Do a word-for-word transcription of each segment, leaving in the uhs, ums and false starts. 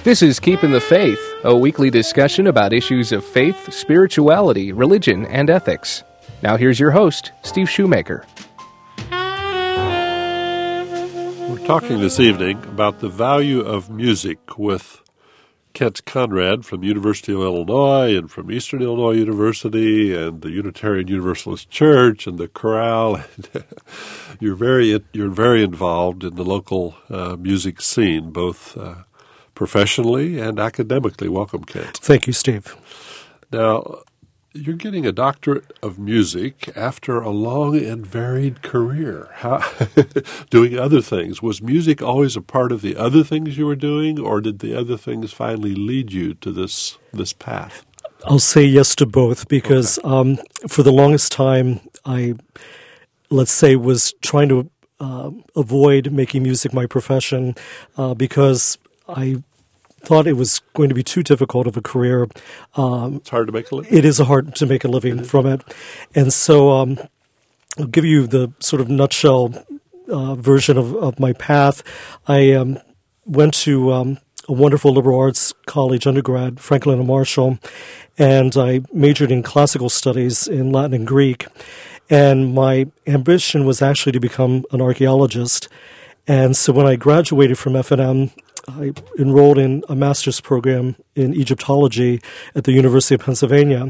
This is Keeping the Faith, a weekly discussion about issues of faith, spirituality, religion, and ethics. Now here's your host, Steve Shoemaker. We're talking this evening about the value of music with Kent Conrad from the University of Illinois and from Eastern Illinois University and the Unitarian Universalist Church and the chorale. you're very you're very involved in the local uh, music scene, both uh, professionally and academically. Welcome, Kent. Thank you, Steve. Now, you're getting a doctorate of music after a long and varied career, How, doing other things. Was music always a part of the other things you were doing, or did the other things finally lead you to this this path? I'll say yes to both because okay. um, for the longest time, I, let's say, was trying to uh, avoid making music my profession uh, because I thought it was going to be too difficult of a career. Um, it's hard to make a living. It is hard to make a living from it. And so um, I'll give you the sort of nutshell uh, version of, of my path. I um, went to um, a wonderful liberal arts college undergrad, Franklin and Marshall, and I majored in classical studies in Latin and Greek. And my ambition was actually to become an archaeologist. And so when I graduated from F and M, I enrolled in a master's program in Egyptology at the University of Pennsylvania.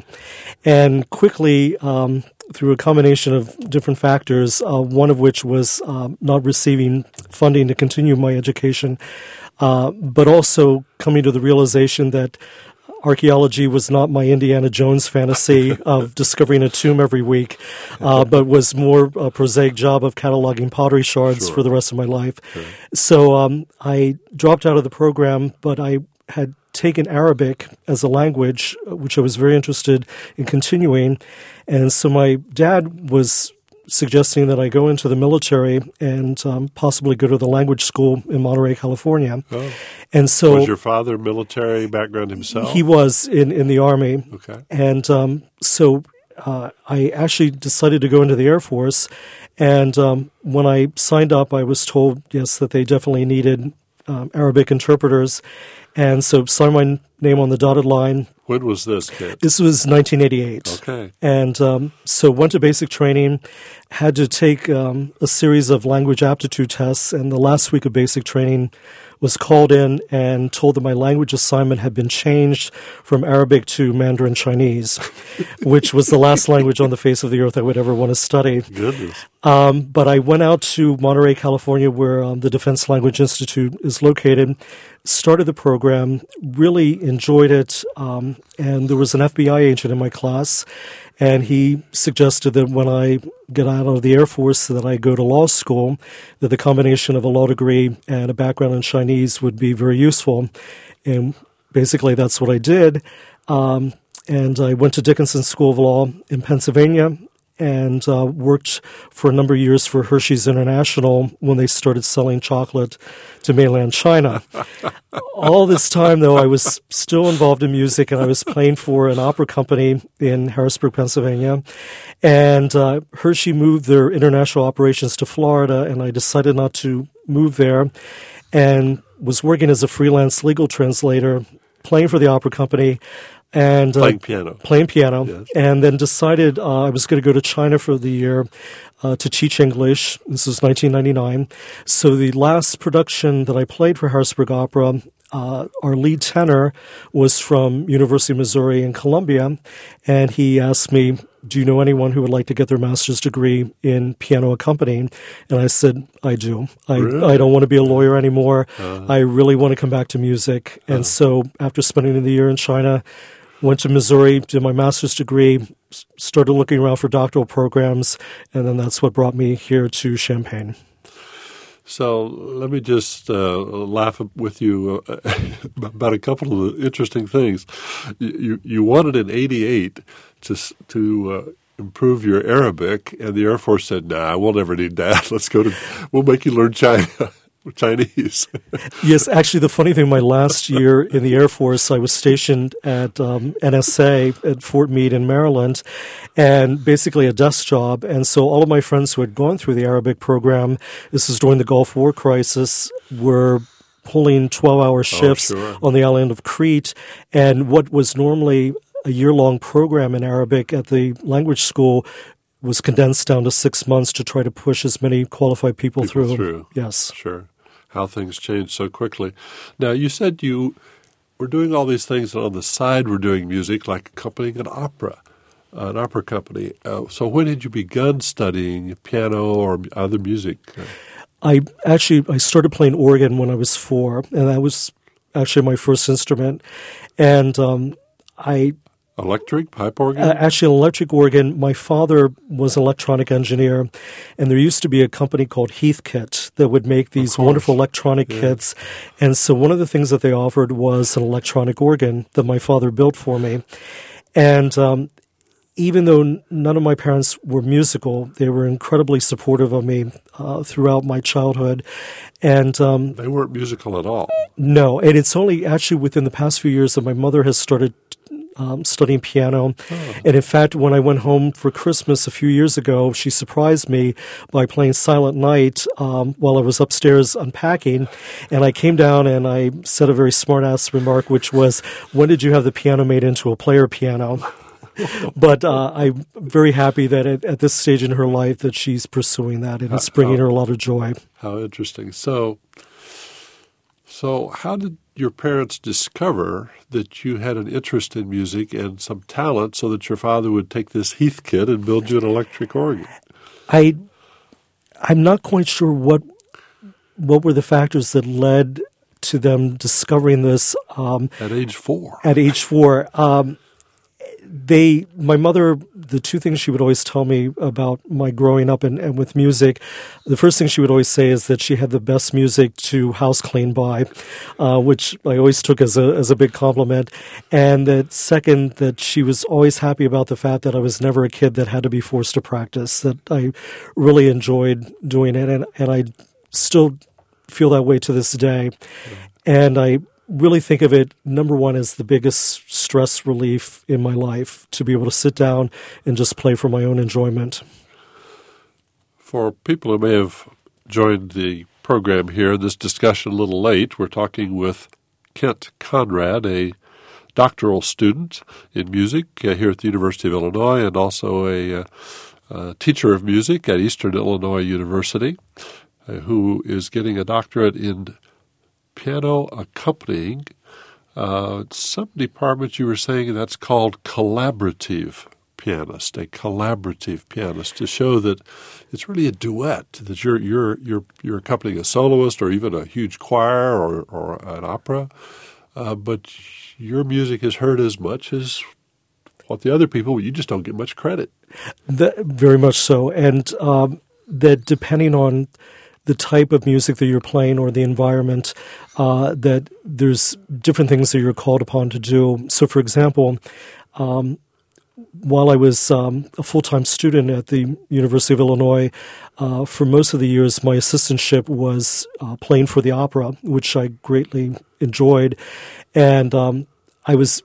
And quickly, um, through a combination of different factors, uh, one of which was uh, not receiving funding to continue my education, uh, but also coming to the realization that archaeology was not my Indiana Jones fantasy of discovering a tomb every week, uh, but was more a prosaic job of cataloging pottery shards sure. for the rest of my life. Sure. So um, I dropped out of the program, but I had taken Arabic as a language, which I was very interested in continuing. And so my dad was suggesting that I go into the military and um, possibly go to the language school in Monterey, California. Oh. And so, was your father military background himself? He was in, in the Army. Okay. And um, so uh, I actually decided to go into the Air Force. And um, when I signed up, I was told, yes, that they definitely needed um, Arabic interpreters. And so signed my name on the dotted line. When was this, kid? This was nineteen eighty-eight. Okay. And um, so went to basic training, had to take um, a series of language aptitude tests, and the last week of basic training was called in and told that my language assignment had been changed from Arabic to Mandarin Chinese, which was the last language on the face of the earth I would ever want to study. Goodness. Um, but I went out to Monterey, California, where um, the Defense Language Institute is located, started the program, really enjoyed it, um, and there was an F B I agent in my class, and he suggested that when I get out of the Air Force that I go to law school, that the combination of a law degree and a background in Chinese would be very useful. And basically that's what I did. Um, and I went to Dickinson School of Law in Pennsylvania and uh, worked for a number of years for Hershey's International when they started selling chocolate to mainland China. All this time, though, I was still involved in music, and I was playing for an opera company in Harrisburg, Pennsylvania. And uh, Hershey moved their international operations to Florida, and I decided not to move there and was working as a freelance legal translator, playing for the opera company. And playing uh, piano. Playing piano. Yes. And then decided uh, I was going to go to China for the year uh, to teach English. This was nineteen ninety-nine. So the last production that I played for Harrisburg Opera, uh, our lead tenor was from University of Missouri in Columbia. And he asked me, do you know anyone who would like to get their master's degree in piano accompanying? And I said, I do. I, really? I don't want to be a lawyer anymore. Uh-huh. I really want to come back to music. And uh-huh. so after spending the year in China, went to Missouri, did my master's degree, started looking around for doctoral programs, and then that's what brought me here to Champaign. So let me just uh, laugh with you uh, about a couple of interesting things. You you wanted in eighty-eight to to uh, improve your Arabic, and the Air Force said, "Nah, we'll never need that. Let's go to we'll make you learn China." Chinese. Yes, actually, the funny thing, my last year in the Air Force, I was stationed at um, N S A at Fort Meade in Maryland, and basically a desk job. And so all of my friends who had gone through the Arabic program, this was during the Gulf War crisis, were pulling twelve-hour shifts oh, sure. on the island of Crete, and what was normally a year-long program in Arabic at the language school was condensed down to six months to try to push as many qualified people, people through. through. Yes. Sure. How things change so quickly. Now, you said you were doing all these things, and on the side were doing music, like accompanying an opera, uh, an opera company. Uh, so when had you begun studying piano or other music? I actually, I started playing organ when I was four, and that was actually my first instrument. And um, I... Electric, pipe organ? Uh, actually, an electric organ. My father was an electronic engineer, and there used to be a company called Heathkit that would make these wonderful electronic yeah. kits. And so one of the things that they offered was an electronic organ that my father built for me. And um, even though n- none of my parents were musical, they were incredibly supportive of me uh, throughout my childhood. And um, they weren't musical at all? No, and it's only actually within the past few years that my mother has started Um, studying piano. Oh. And in fact, when I went home for Christmas a few years ago, she surprised me by playing Silent Night um, while I was upstairs unpacking. And I came down and I said a very smart-ass remark, which was, when did you have the piano made into a player piano? But uh, I'm very happy that at, at this stage in her life that she's pursuing that, and it's bringing how, her a lot of joy. How interesting. So, so how did your parents discover that you had an interest in music and some talent so that your father would take this Heathkit and build you an electric organ? I, I'm not quite sure what what were the factors that led to them discovering this. Um, at age four. At age four. Um, they, my mother, the two things she would always tell me about my growing up and, and with music, the first thing she would always say is that she had the best music to house clean by, uh, which I always took as a as a big compliment. And that second, that she was always happy about the fact that I was never a kid that had to be forced to practice, that I really enjoyed doing it. And, and I still feel that way to this day. Mm. And I really think of it, number one, as the biggest stress relief in my life, to be able to sit down and just play for my own enjoyment. For people who may have joined the program here, this discussion a little late, we're talking with Kent Conrad, a doctoral student in music uh, here at the University of Illinois, and also a uh, uh, teacher of music at Eastern Illinois University, uh, who is getting a doctorate in piano accompanying. Uh, some department you were saying that's called collaborative pianist, a collaborative pianist, to show that it's really a duet, that you're you're you're you're accompanying a soloist or even a huge choir or, or an opera, uh, but your music is heard as much as what the other people, you just don't get much credit. That, very much so. And um, that depending on the type of music that you're playing or the environment, uh, that there's different things that you're called upon to do. So, for example, um, while I was um, a full-time student at the University of Illinois, uh, for most of the years, my assistantship was uh, playing for the opera, which I greatly enjoyed. And um, I was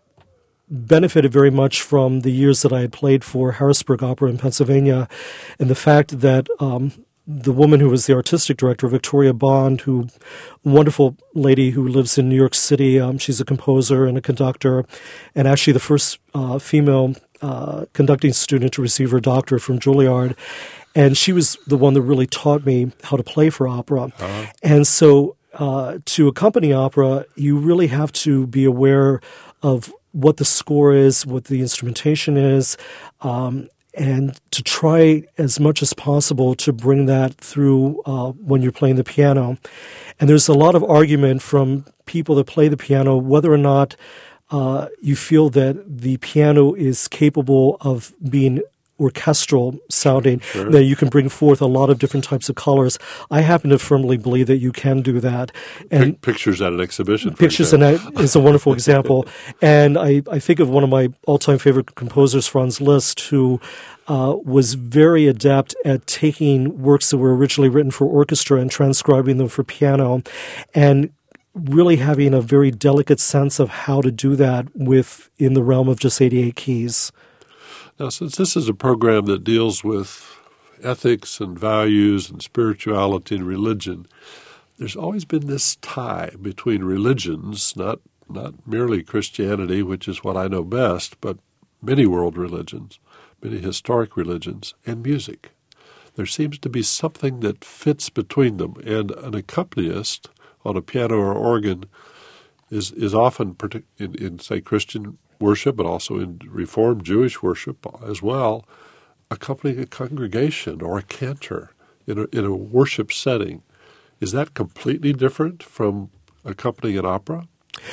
benefited very much from the years that I had played for Harrisburg Opera in Pennsylvania, and the fact that um, the woman who was the artistic director, Victoria Bond, who wonderful lady who lives in New York City. Um, she's a composer and a conductor, and actually the first uh, female uh, conducting student to receive her doctorate from Juilliard. And she was the one that really taught me how to play for opera. Uh-huh. And so uh, to accompany opera, you really have to be aware of what the score is, what the instrumentation is, um, and to try as much as possible to bring that through uh, when you're playing the piano. And there's a lot of argument from people that play the piano whether or not uh, you feel that the piano is capable of being orchestral sounding, sure. That you can bring forth a lot of different types of colors. I happen to firmly believe that you can do that. And pictures at an exhibition. Pictures and is a wonderful example. And I, I think of one of my all-time favorite composers, Franz Liszt, who uh, was very adept at taking works that were originally written for orchestra and transcribing them for piano, and really having a very delicate sense of how to do that with in the realm of just eighty-eight keys. Now, since this is a program that deals with ethics and values and spirituality and religion, there's always been this tie between religions, not not merely Christianity, which is what I know best, but many world religions, many historic religions, and music. There seems to be something that fits between them, and an accompanist on a piano or organ is is often, in, in say, Christian worship, but also in Reformed Jewish worship as well, accompanying a congregation or a cantor in a, in a worship setting. Is that completely different from accompanying an opera?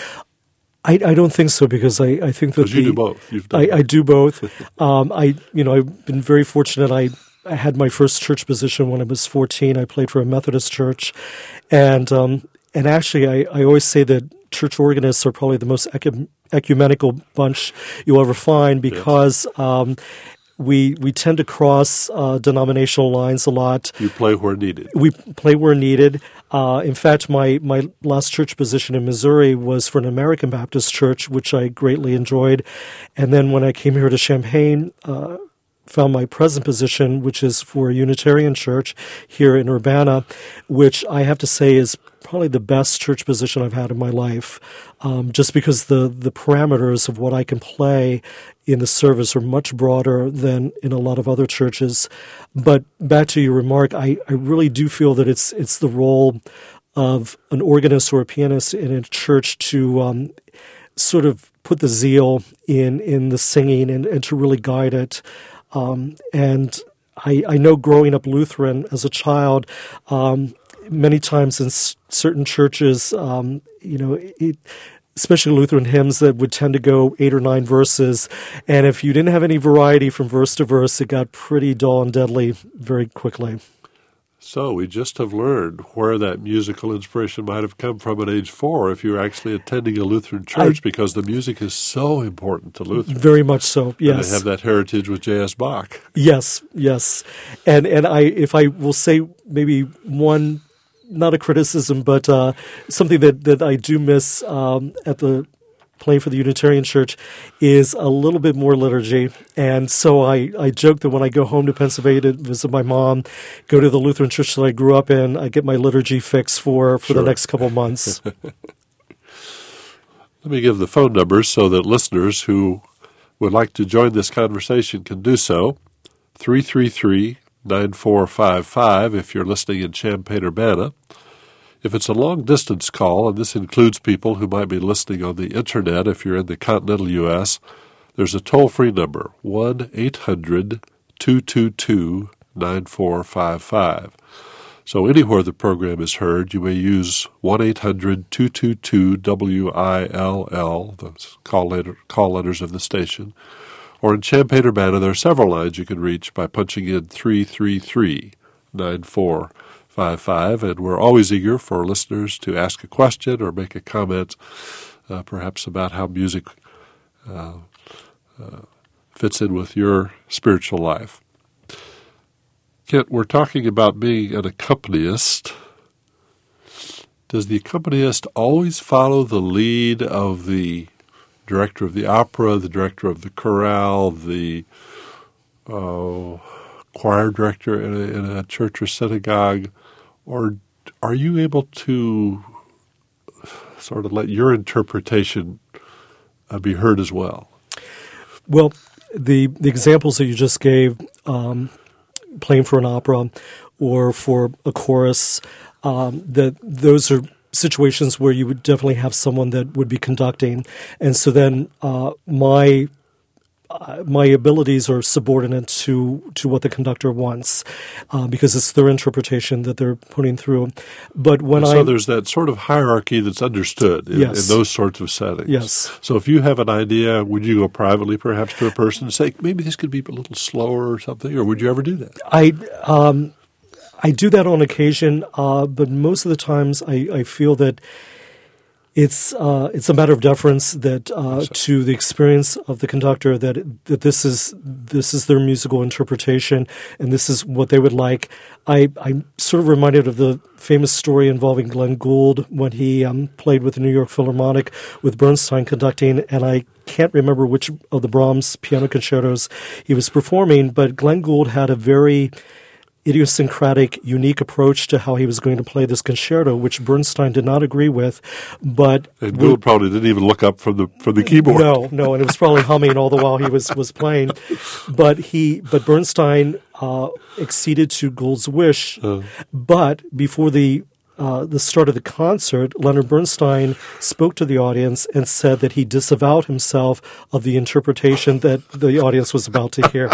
I, I don't think so, because I, I think that because you the, do both. You've done I, both. I do both. um, I you know I've been very fortunate. I, I had my first church position when I was fourteen. I played for a Methodist church, and um, and actually I, I always say that church organists are probably the most ecu- ecumenical bunch you'll ever find, because yes. um, we we tend to cross uh, denominational lines a lot. You play where needed. We play where needed. Uh, in fact, my, my last church position in Missouri was for an American Baptist church, which I greatly enjoyed. And then when I came here to Champaign, uh, found my present position, which is for a Unitarian church here in Urbana, which I have to say is probably the best church position I've had in my life, um, just because the, the parameters of what I can play in the service are much broader than in a lot of other churches. But back to your remark, I, I really do feel that it's it's the role of an organist or a pianist in a church to um, sort of put the zeal in, in the singing and, and to really guide it. Um, and I, I know growing up Lutheran as a child, um, many times in s- certain churches, um, you know, it, especially Lutheran hymns that would tend to go eight or nine verses, and if you didn't have any variety from verse to verse, it got pretty dull and deadly very quickly. So we just have learned where that musical inspiration might have come from at age four if you're actually attending a Lutheran church, I, because the music is so important to Lutherans. Very much so, yes. And they have that heritage with J S. Bach. Yes, yes. And and I, if I will say maybe one, not a criticism, but uh, something that, that I do miss um, at the playing for the Unitarian Church is a little bit more liturgy. And so I, I joke that when I go home to Pennsylvania to visit my mom, go to the Lutheran church that I grew up in, I get my liturgy fix for, for sure. the next couple months. Let me give the phone numbers so that listeners who would like to join this conversation can do so. three three three, nine four five five if you're listening in Champaign-Urbana. If it's a long-distance call, and this includes people who might be listening on the Internet if you're in the continental U S, there's a toll-free number, one eight hundred, two two two, nine four five five. So anywhere the program is heard, you may use one eight hundred, two two two, W I L L, the call, letter, call letters of the station. Or in Champaign-Urbana, there are several lines you can reach by punching in three three three, nine four five five, and we're always eager for listeners to ask a question or make a comment, uh, perhaps about how music uh, uh, fits in with your spiritual life. Kent, we're talking about being an accompanist. Does the accompanist always follow the lead of the director of the opera, the director of the chorale, the uh, choir director in a, in a church or synagogue, or are you able to sort of let your interpretation uh, be heard as well? Well, the, the examples that you just gave, um, playing for an opera or for a chorus, um, that those are situations where you would definitely have someone that would be conducting. And so then uh, my uh, my abilities are subordinate to, to what the conductor wants uh, because it's their interpretation that they're putting through. But when and so I, there's that sort of hierarchy that's understood in, yes. in those sorts of settings. Yes. So if you have an idea, would you go privately perhaps to a person and say, maybe this could be a little slower or something, or would you ever do that? I um, I do that on occasion, uh, but most of the times I, I feel that it's uh, it's a matter of deference that uh, to the experience of the conductor, that that this is this is their musical interpretation and this is what they would like. I, I'm sort of reminded of the famous story involving Glenn Gould when he um, played with the New York Philharmonic with Bernstein conducting, and I can't remember which of the Brahms piano concertos he was performing, but Glenn Gould had a very idiosyncratic, unique approach to how he was going to play this concerto, which Bernstein did not agree with. But and Gould probably didn't even look up from the from the keyboard. No, no, and it was probably humming all the while he was was playing. But he, but Bernstein uh, acceded to Gould's wish. Uh. But before the Uh, the start of the concert, Leonard Bernstein spoke to the audience and said that he disavowed himself of the interpretation that the audience was about to hear.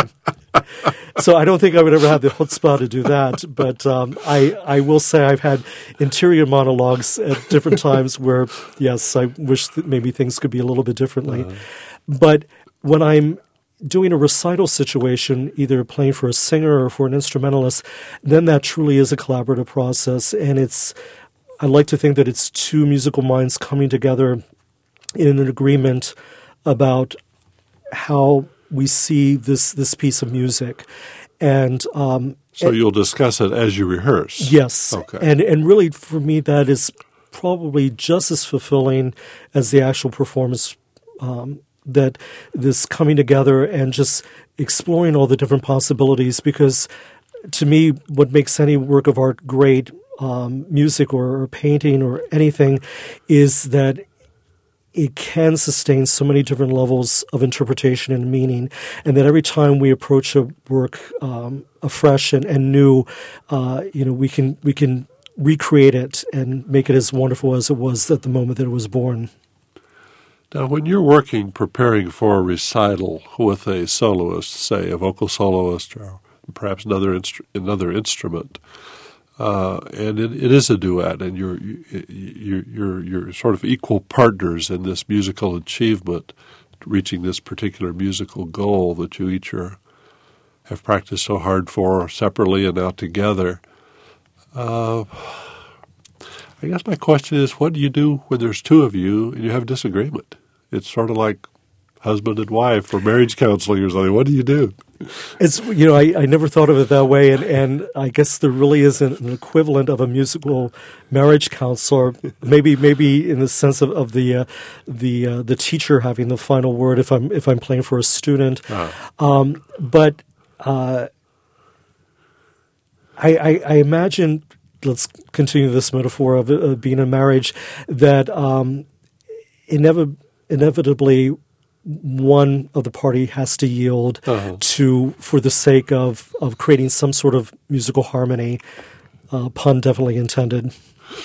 So I don't think I would ever have the chutzpah to do that, but um, I, I will say I've had interior monologues at different times where, yes, I wish that maybe things could be a little bit differently. Uh-huh. But when I'm doing a recital situation, either playing for a singer or for an instrumentalist, then that truly is a collaborative process. And it's, I like to think that it's two musical minds coming together in an agreement about how we see this, this piece of music. And um, so and, you'll discuss it as you rehearse. Yes. Okay. And, and really, for me, that is probably just as fulfilling as the actual performance um that this coming together and just exploring all the different possibilities, because to me, what makes any work of art great, um, music or, or painting or anything, is that it can sustain so many different levels of interpretation and meaning, and that every time we approach a work um, afresh and, and new, uh, you know, we can we can recreate it and make it as wonderful as it was at the moment that it was born. Now, when you're working, preparing for a recital with a soloist, say a vocal soloist or perhaps another instru- another instrument, uh, and it, it is a duet, and you're you're you're you're sort of equal partners in this musical achievement, reaching this particular musical goal that you each are, have practiced so hard for separately and now together. Uh, I guess my question is, what do you do when there's two of you and you have disagreement? It's sort of like husband and wife or marriage counseling or something. What do you do? It's, you know, I, I never thought of it that way, and, and I guess there really isn't an equivalent of a musical marriage counselor. Maybe, maybe in the sense of, of the uh, the uh, the teacher having the final word if I'm if I'm playing for a student. Uh-huh. Um, but uh, I, I, I imagine. Let's continue this metaphor of uh, being in marriage, that um, inev- inevitably one of the party has to yield uh-huh. to, for the sake of, of creating some sort of musical harmony, uh, pun definitely intended.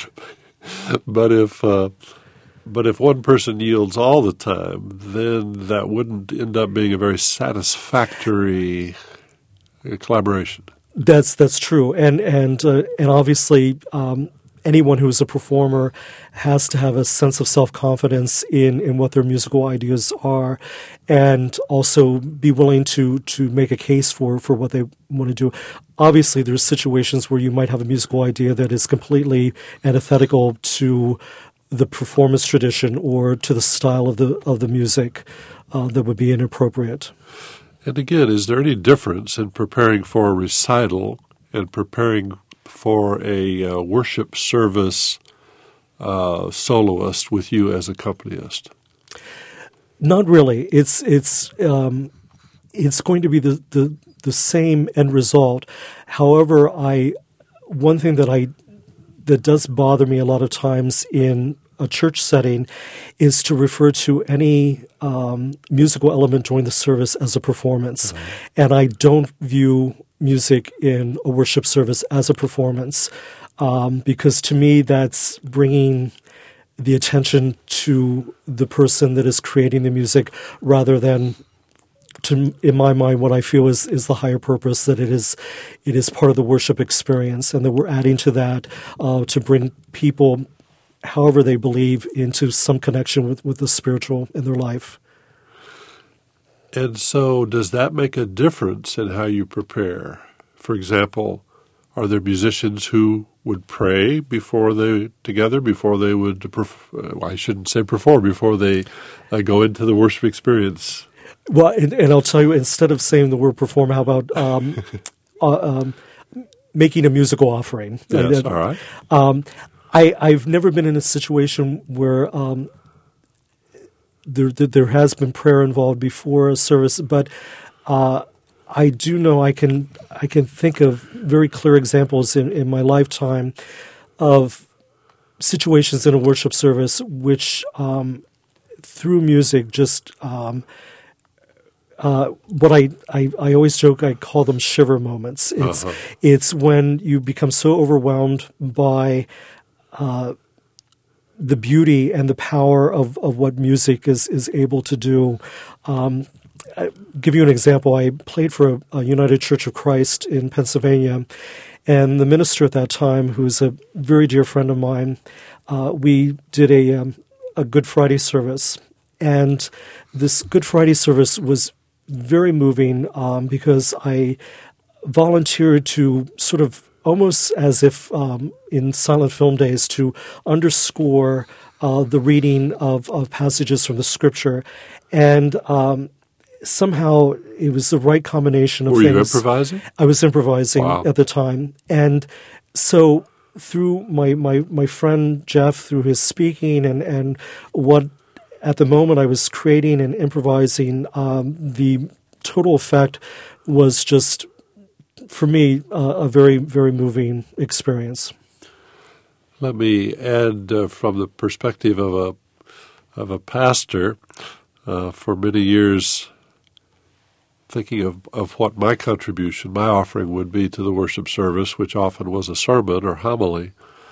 But if uh, but if one person yields all the time, then that wouldn't end up being a very satisfactory uh, collaboration. That's that's true, and and uh, and obviously, um, anyone who is a performer has to have a sense of self-confidence in, in what their musical ideas are, and also be willing to to make a case for, for what they want to do. Obviously, there's situations where you might have a musical idea that is completely antithetical to the performance tradition or to the style of the of the music uh, that would be inappropriate. And again, is there any difference in preparing for a recital and preparing for a uh, worship service uh, soloist with you as accompanist? Not really. It's it's um, it's going to be the, the the same end result. However, I one thing that I that does bother me a lot of times in a church setting is to refer to any um, musical element during the service as a performance. Mm-hmm. And I don't view music in a worship service as a performance um, because to me that's bringing the attention to the person that is creating the music rather than, to, in my mind, what I feel is, is the higher purpose, that it is it is part of the worship experience and that we're adding to that uh, to bring people, however they believe, into some connection with, with the spiritual in their life. And so does that make a difference in how you prepare? For example, are there musicians who would pray before they, together, before they would, perf- I shouldn't say perform, before they uh, go into the worship experience? Well, and, and I'll tell you, instead of saying the word perform, how about um, uh, um, making a musical offering? Yes, and, all right. Um, I, I've never been in a situation where um, there, there has been prayer involved before a service, but uh, I do know I can I can think of very clear examples in, in my lifetime of situations in a worship service which, um, through music, just um, uh, what I, I I always joke I call them shiver moments. It's uh-huh. it's when you become so overwhelmed by uh, the beauty and the power of, of what music is is able to do. Um, I'll give you an example. I played for a, a United Church of Christ in Pennsylvania, and the minister at that time, who's a very dear friend of mine, uh, we did a um, a Good Friday service, and this Good Friday service was very moving um, because I volunteered to sort of almost as if um, in silent film days to underscore uh, the reading of, of passages from the Scripture, and um, somehow it was the right combination of Were things. you improvising? I was improvising Wow. at the time. And so through my, my, my friend Jeff, through his speaking and, and what at the moment I was creating and improvising, um, the total effect was just, for me, uh, a very, very moving experience. Let me add uh, from the perspective of a of a pastor, uh, for many years, thinking of, of what my contribution, my offering would be to the worship service, which often was a sermon or homily,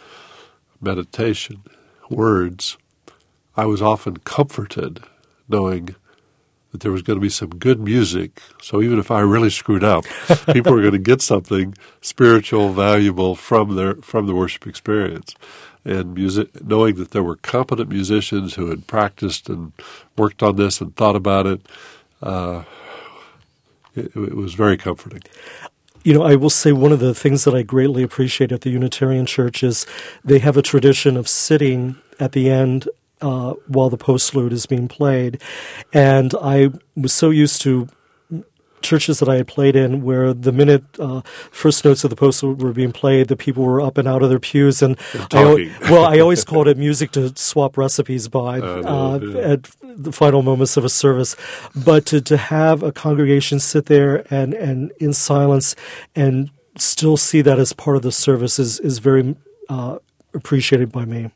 meditation, words. I was often comforted knowing that there was going to be some good music. So even if I really screwed up, people were going to get something spiritual, valuable from their from the worship experience. And music, knowing that there were competent musicians who had practiced and worked on this and thought about it, uh, it, it was very comforting. You know, I will say one of the things that I greatly appreciate at the Unitarian Church is they have a tradition of sitting at the end uh, while the postlude is being played. And I was so used to churches that I had played in where the minute uh, first notes of the postlude were being played, the people were up and out of their pews. And I, well, I always called it music to swap recipes by uh, uh, yeah. at the final moments of a service. But to, to have a congregation sit there and, and in silence and still see that as part of the service is, is very uh, appreciated by me.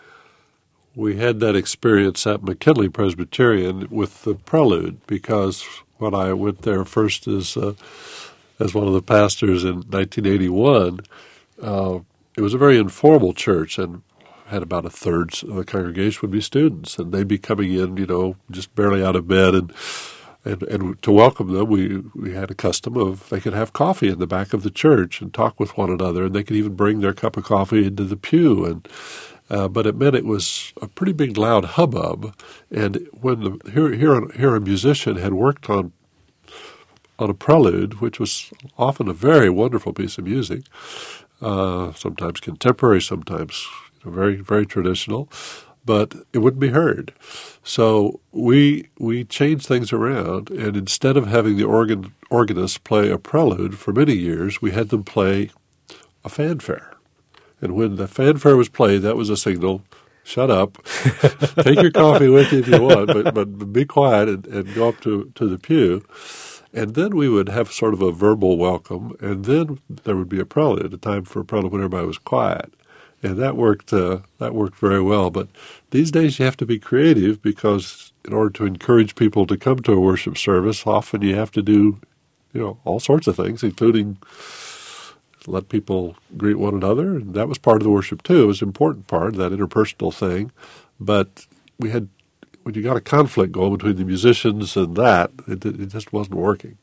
We had that experience at McKinley Presbyterian with the prelude, because when I went there first as uh, as one of the pastors in nineteen eighty-one, uh, it was a very informal church, and had about a third of the congregation would be students, and they'd be coming in, you know, just barely out of bed, and and, and to welcome them, we, we had a custom of they could have coffee in the back of the church and talk with one another, and they could even bring their cup of coffee into the pew, and Uh, but it meant it was a pretty big, loud hubbub. And when the, here, here, here a musician had worked on on a prelude, which was often a very wonderful piece of music, uh, sometimes contemporary, sometimes you know, very, very traditional, but it wouldn't be heard. So we we changed things around, and instead of having the organ organist play a prelude for many years, we had them play a fanfare. And when the fanfare was played, that was a signal, shut up, take your coffee with you if you want, but, but be quiet and, and go up to, to the pew. And then we would have sort of a verbal welcome, and then there would be a prelude, a time for a prelude when everybody was quiet. And that worked uh, that worked very well. But these days you have to be creative, because in order to encourage people to come to a worship service, often you have to do, you know, all sorts of things, including let people greet one another, and that was part of the worship too. It was an important part, that interpersonal thing. But we had, when you got a conflict going between the musicians and that, it, it just wasn't working.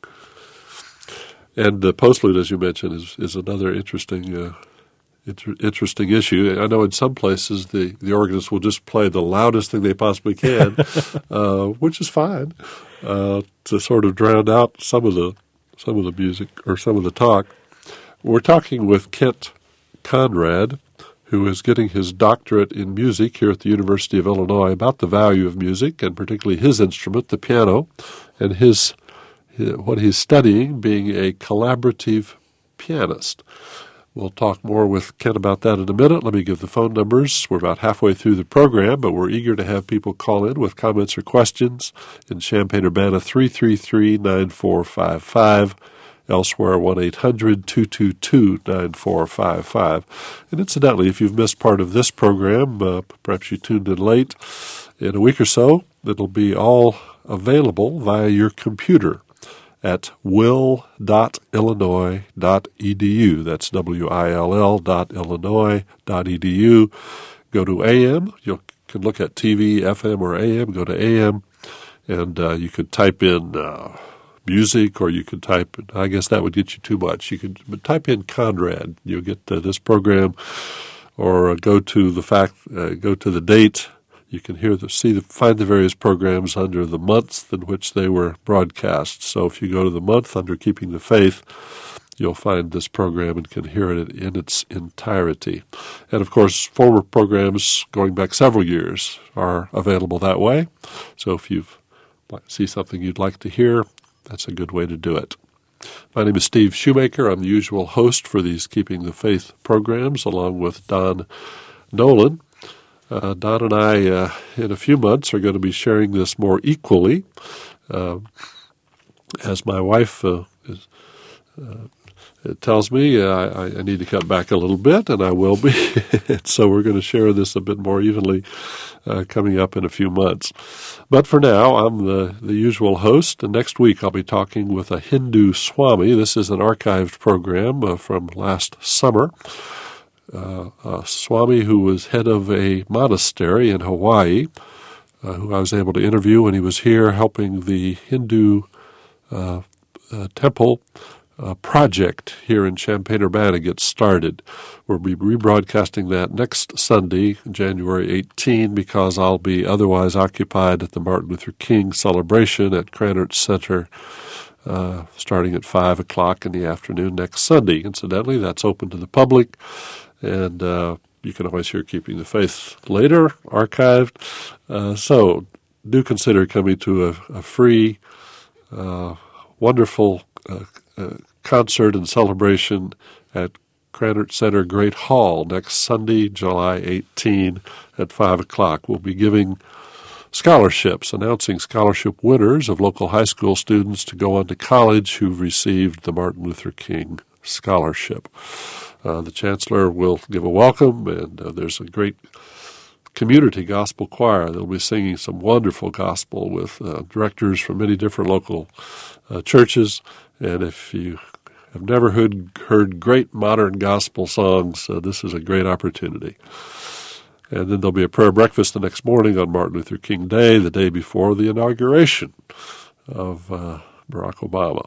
And the postlude, as you mentioned, is, is another interesting uh, inter- interesting issue. I know in some places the, the organist will just play the loudest thing they possibly can, uh, which is fine, uh, to sort of drown out some of the some of the music or some of the talk. We're talking with Kent Conrad, who is getting his doctorate in music here at the University of Illinois, about the value of music, and particularly his instrument, the piano, and his, his what he's studying, being a collaborative pianist. We'll talk more with Ken about that in a minute. Let me give the phone numbers. We're about halfway through the program, but we're eager to have people call in with comments or questions. In Champaign-Urbana, three three three, nine four five five. Elsewhere, one eight hundred, two two two, nine four five five. And incidentally, if you've missed part of this program, uh, perhaps you tuned in late, in a week or so, it'll be all available via your computer at will dot illinois dot e d u. That's W I L L dot illinois dot e d u. Go to A M. You can look at T V, F M, or A M. Go to A M, and uh, you could type in uh, music, or you could type, I guess that would get you too much. You could but type in Conrad. You'll get uh, this program, or uh, go to the fact, uh, go to the date. You can hear the, see the, find the various programs under the months in which they were broadcast. So if you go to the month under Keeping the Faith, you'll find this program and can hear it in its entirety. And of course, former programs going back several years are available that way. So if you see something you'd like to hear, that's a good way to do it. My name is Steve Shoemaker. I'm the usual host for these Keeping the Faith programs, along with Don Nolan. Uh, Don and I, uh, in a few months, are going to be sharing this more equally. Uh, as my wife uh, is, uh, it tells me, uh, I, I need to cut back a little bit, and I will be. So we're going to share this a bit more evenly uh, coming up in a few months. But for now, I'm the, the usual host, and next week I'll be talking with a Hindu Swami. This is an archived program uh, from last summer. Uh, a Swami who was head of a monastery in Hawaii, uh, who I was able to interview when he was here helping the Hindu uh, uh, temple uh, project here in Champaign-Urbana get started. We'll be rebroadcasting that next Sunday, January eighteenth, because I'll be otherwise occupied at the Martin Luther King celebration at Cranert Center, uh, starting at five o'clock in the afternoon next Sunday. Incidentally, that's open to the public. And uh, you can always hear Keeping the Faith later, archived. Uh, so do consider coming to a, a free, uh, wonderful uh, uh, concert and celebration at Cranert Center Great Hall next Sunday, July eighteenth at five o'clock. We'll be giving scholarships, announcing scholarship winners of local high school students to go on to college who've received the Martin Luther King Scholarship. Uh, the Chancellor will give a welcome, and uh, there's a great community gospel choir. They'll be singing some wonderful gospel with uh, directors from many different local uh, churches. And if you have never heard, heard great modern gospel songs, uh, this is a great opportunity. And then there'll be a prayer breakfast the next morning on Martin Luther King Day, the day before the inauguration of uh, Barack Obama.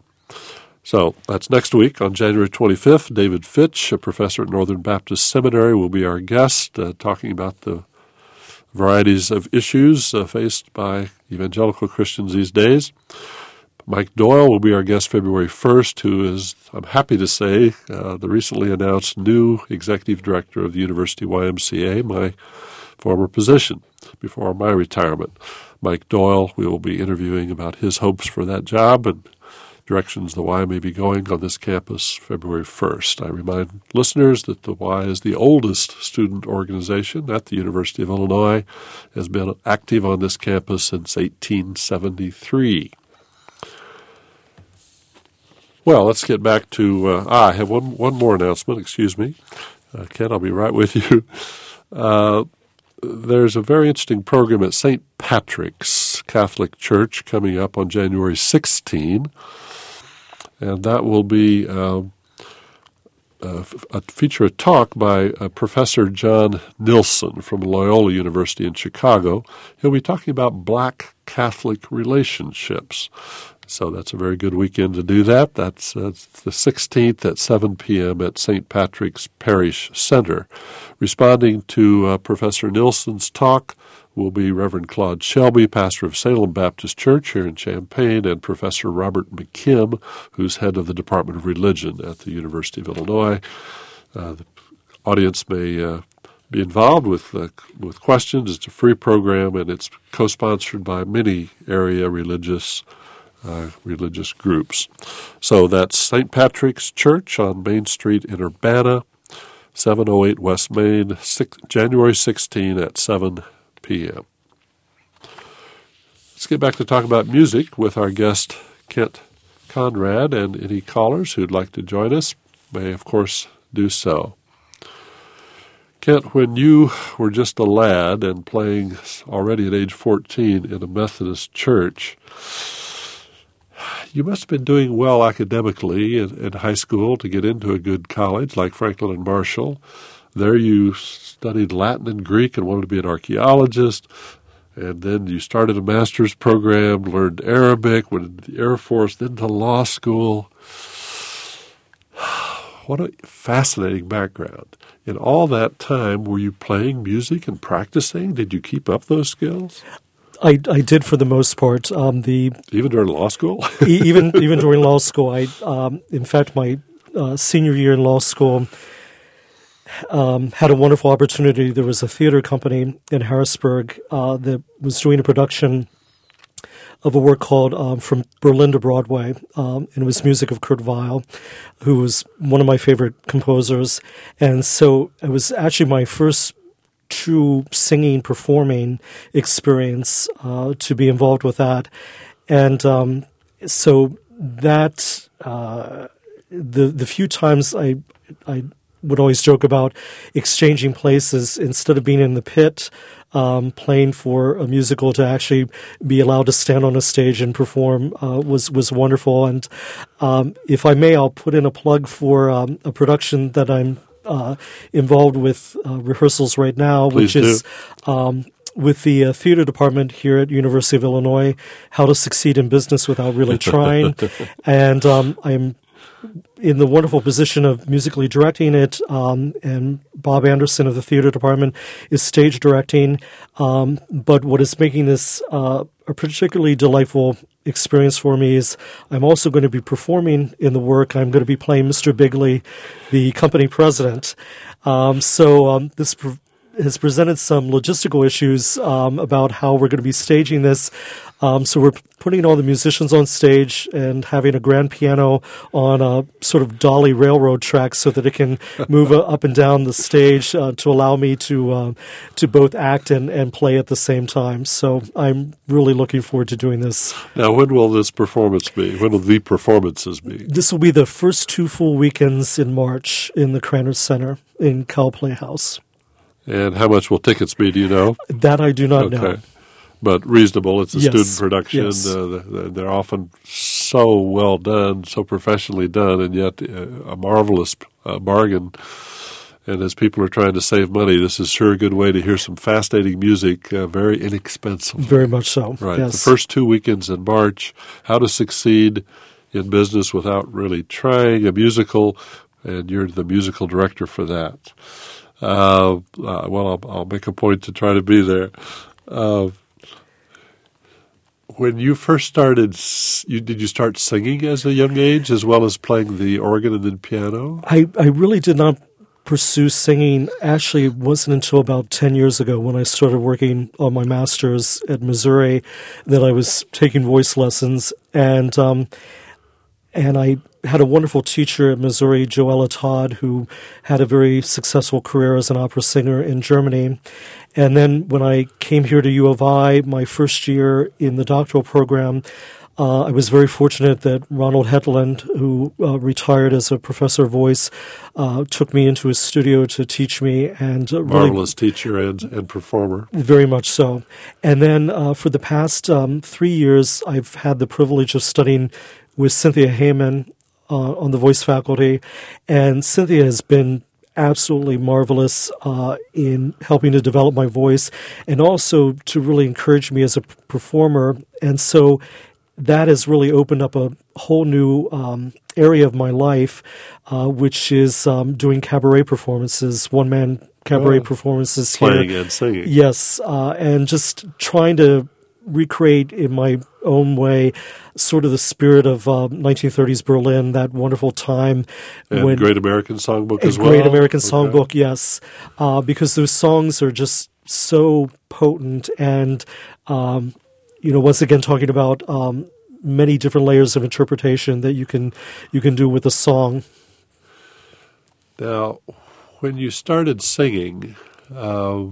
So that's next week on January twenty-fifth. David Fitch, a professor at Northern Baptist Seminary, will be our guest, uh, talking about the varieties of issues uh, faced by evangelical Christians these days. Mike Doyle will be our guest February first, who is, I'm happy to say, uh, the recently announced new executive director of the University Y M C A, my former position before my retirement. Mike Doyle, we will be interviewing about his hopes for that job and directions the Y may be going on this campus February first. I remind listeners that the Y is the oldest student organization at the University of Illinois, has been active on this campus since eighteen seventy-three. Well, let's get back to, uh, ah, I have one, one more announcement, excuse me. Uh, Ken, I'll be right with you. Uh, there's a very interesting program at Saint Patrick's Catholic Church coming up on January sixteenth. And that will be uh, uh, a feature a talk by uh, Professor John Nilsson from Loyola University in Chicago. He'll be talking about Black Catholic relationships. So that's a very good weekend to do that. That's, that's the sixteenth at seven p.m. at Saint Patrick's Parish Center. Responding to uh, Professor Nilsson's talk will be Reverend Claude Shelby, pastor of Salem Baptist Church here in Champaign, and Professor Robert McKim, who's head of the Department of Religion at the University of Illinois. Uh, the audience may uh, be involved with uh, with questions. It's a free program, and it's co-sponsored by many area religious uh, religious groups. So that's Saint Patrick's Church on Main Street in Urbana, seven oh eight West Main, six, January sixteenth at seven p.m. Let's get back to talk about music with our guest, Kent Conrad, and any callers who'd like to join us may, of course, do so. Kent, when you were just a lad and playing already at age fourteen in a Methodist church, you must have been doing well academically in, in high school to get into a good college like Franklin and Marshall. There you studied Latin and Greek and wanted to be an archaeologist. And then you started a master's program, learned Arabic, went into the Air Force, then to law school. What a fascinating background. In all that time, were you playing music and practicing? Did you keep up those skills? I, I did for the most part. Um, the even during law school? even even during law school. I um, in fact, my uh, senior year in law school, Um, had a wonderful opportunity. There was a theater company in Harrisburg uh, that was doing a production of a work called um, From Berlin to Broadway, um, and it was music of Kurt Weill, who was one of my favorite composers. And so it was actually my first true singing, performing experience uh, to be involved with that. And um, so that, uh, the the few times I I would always joke about exchanging places instead of being in the pit um, playing for a musical to actually be allowed to stand on a stage and perform uh, was was wonderful. And um, if I may, I'll put in a plug for um, a production that I'm uh, involved with uh, rehearsals right now, Please which do. is um, with the uh, theater department here at University of Illinois, How to Succeed in Business Without Really Trying. And um, I'm in the wonderful position of musically directing it, um, and Bob Anderson of the theater department is stage directing. Um, but what is making this uh, a particularly delightful experience for me is I'm also going to be performing in the work. I'm going to be playing Mister Bigley, the company president. Um, so um, this pr- has presented some logistical issues um, about how we're going to be staging this. Um, so we're putting all the musicians on stage and having a grand piano on a sort of dolly railroad track so that it can move uh, up and down the stage uh, to allow me to uh, to both act and, and play at the same time. So I'm really looking forward to doing this. Now, when will this performance be? When will the performances be? This will be the first two full weekends in March in the Krannert Center in Cal Playhouse. And how much will tickets be, do you know? That I do not okay. know. But reasonable. It's a yes. student production. Yes. Uh, they're often so well done, so professionally done, and yet uh, a marvelous uh, bargain. And as people are trying to save money, this is sure a good way to hear some fascinating music, uh, very inexpensive. Very much so. Right. Yes. The first two weekends in March, How to Succeed in Business Without Really Trying, a musical, and you're the musical director for that. Uh, uh, well, I'll, I'll make a point to try to be there. Uh, when you first started, you, did you start singing as a young age as well as playing the organ and then piano? I, I really did not pursue singing. Actually, it wasn't until about ten years ago when I started working on my master's at Missouri that I was taking voice lessons. And um, and I had a wonderful teacher at Missouri, Joella Todd, who had a very successful career as an opera singer in Germany. And then when I came here to U of I, my first year in the doctoral program, uh, I was very fortunate that Ronald Hetland, who uh, retired as a professor of voice, uh, took me into his studio to teach me. And uh, Marvelous really, teacher and, and performer. Very much so. And then uh, for the past um, three years, I've had the privilege of studying with Cynthia Heyman uh, on the voice faculty. And Cynthia has been absolutely marvelous uh, in helping to develop my voice and also to really encourage me as a p- performer. And so that has really opened up a whole new um, area of my life, uh, which is um, doing cabaret performances, one-man cabaret oh, performances playing here. Playing and singing. Yes, uh, and just trying to recreate in my own way sort of the spirit of uh, nineteen thirties Berlin, that wonderful time. And when, Great American Songbook as well. Great American okay. Songbook, yes, uh, because those songs are just so potent and, um, you know, once again talking about um, many different layers of interpretation that you can you can do with a song. Now, when you started singing, uh,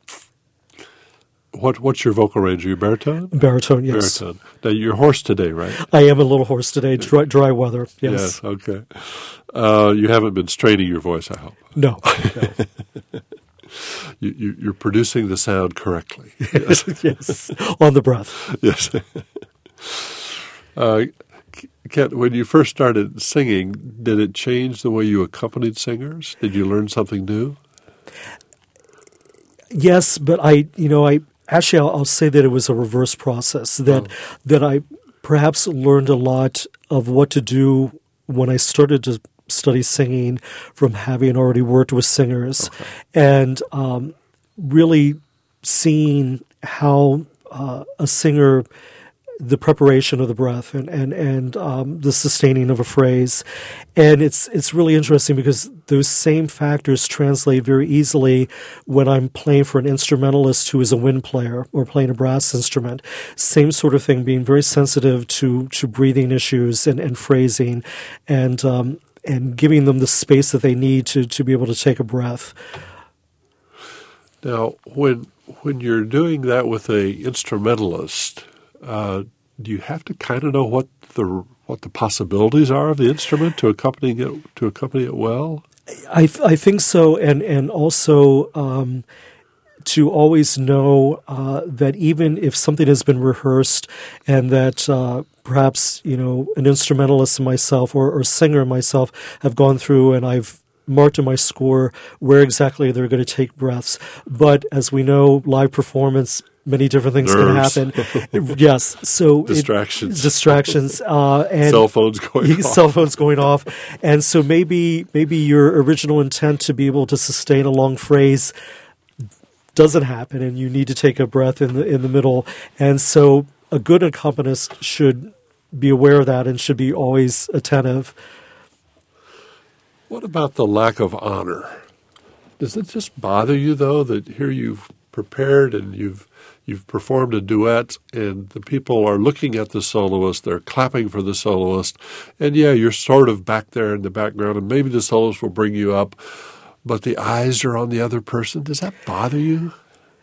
what what's your vocal range? Are you baritone? Baritone, yes. Baritone. Now, you're hoarse today, right? I am a little hoarse today. Dry, dry weather, yes. Yes, okay. Uh, you haven't been straining your voice, I hope. No, no. you, you, you're producing the sound correctly. Yes, yes. On the breath. Yes. uh, Kent, when you first started singing, did it change the way you accompanied singers? Did you learn something new? Yes, but I, you know, I actually I'll, I'll say that it was a reverse process. That oh. that I perhaps learned a lot of what to do when I started to study singing from having already worked with singers, okay. and um, really seeing how uh, a singer. The preparation of the breath and and and um, the sustaining of a phrase, and it's it's really interesting because those same factors translate very easily when I'm playing for an instrumentalist who is a wind player or playing a brass instrument. Same sort of thing, being very sensitive to to breathing issues and, and phrasing, and um, and giving them the space that they need to to be able to take a breath. Now, when when you're doing that with a instrumentalist. Uh, do you have to kind of know what the what the possibilities are of the instrument to accompany it to accompany it well? I th- I think so, and and also um, to always know uh, that even if something has been rehearsed, and that uh, perhaps you know an instrumentalist and myself or, or singer and myself have gone through, and I've marked in my score where exactly they're going to take breaths. But as we know, live performance. Many different things Nerves. can happen. Yes, so distractions, it, distractions, uh, and cell phones going off. Cell phones going off, and so maybe maybe your original intent to be able to sustain a long phrase doesn't happen, and you need to take a breath in the in the middle. And so, a good accompanist should be aware of that and should be always attentive. What about the lack of honor? Does it just bother you though that here you've prepared and you've You've performed a duet, and the people are looking at the soloist. They're clapping for the soloist. And, yeah, you're sort of back there in the background, and maybe the soloist will bring you up, but the eyes are on the other person. Does that bother you?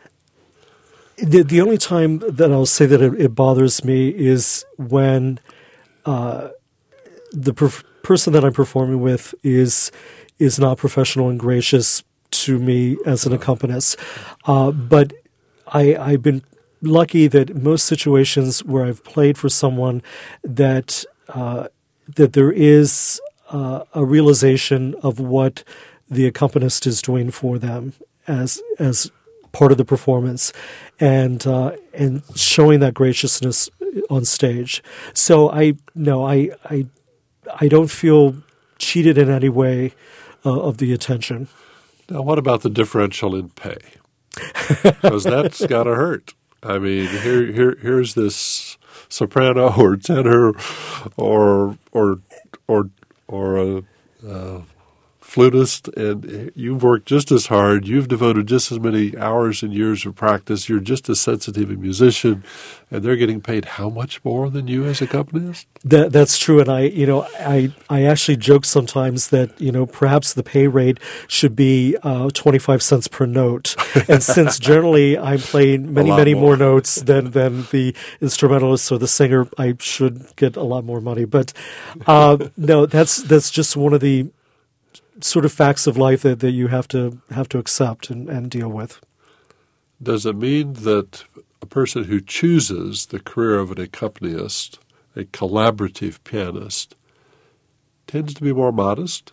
The, the only time that I'll say that it, it bothers me is when uh, the per- person that I'm performing with is is not professional and gracious to me as an accompanist. Uh, but I, I've been lucky that in most situations where I've played for someone that uh, that there is uh, a realization of what the accompanist is doing for them as as part of the performance, and uh, and showing that graciousness on stage. So I no, I I I don't feel cheated in any way uh, of the attention. Now, what about the differential in pay? Because that's got to hurt. I mean, here, here, here's this soprano or tenor, or or or or a uh, flutist, and you've worked just as hard. You've devoted just as many hours and years of practice. You're just as sensitive a musician, and they're getting paid how much more than you as accompanist? That that's true, and I, you know, I I actually joke sometimes that you know perhaps the pay rate should be uh, twenty-five cents per note, and since generally I'm playing many many more. more notes than than the instrumentalist or the singer, I should get a lot more money. But uh, no, that's that's just one of the sort of facts of life that, that you have to have to accept and, and deal with. Does it mean that a person who chooses the career of an accompanist, a collaborative pianist, tends to be more modest?